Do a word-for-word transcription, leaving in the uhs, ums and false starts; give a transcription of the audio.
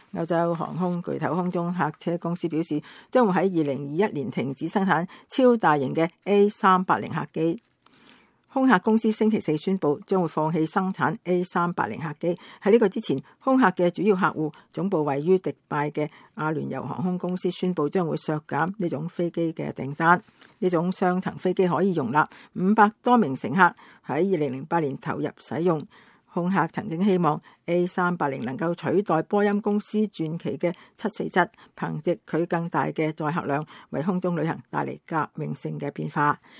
歐洲航空巨頭空中客車公司表示，將會喺二零二一年停止生產超大型嘅 A 三百零客機。空客公司星期四宣布將會放棄生產 A 三百零客機。喺呢個之前，空客嘅主要客戶總部位於迪拜嘅阿聯酋航空公司宣布將會削減呢種飛機嘅訂單。呢種雙層飛機可以容納五百多名乘客，喺二零零八年投入使用。空客曾經希望 A 三百零能夠取代波音公司傳奇嘅七四七，憑藉佢更大嘅載客量，為空中旅行帶嚟革命性嘅變化。